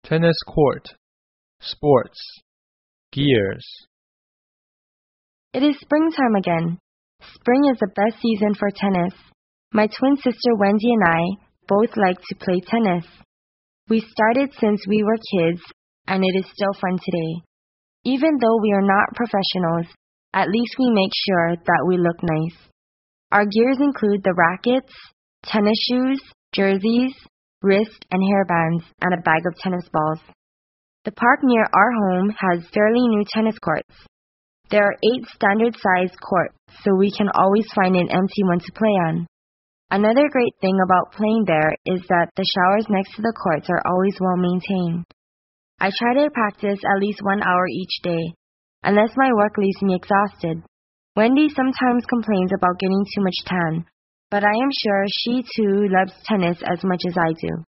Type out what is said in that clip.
tennis court, sports, gears. It is springtime again. Spring is the best season for tennis. My twin sister Wendy and I both like to play tennis. We started since we were kids, and it is still fun today. Even though we are not professionals, at least we make sure that we look nice. Our gears include the rackets, tennis shoes, jerseys, wrist and hairbands, and a bag of tennis balls. The park near our home has fairly new tennis courts. There are 8 standard-sized courts, so we can always find an empty one to play on. Another great thing about playing there is that the showers next to the courts are always well maintained. I try to practice at least 1 hour each day, unless my work leaves me exhausted. Wendy sometimes complains about getting too much tan, but I am sure she too loves tennis as much as I do.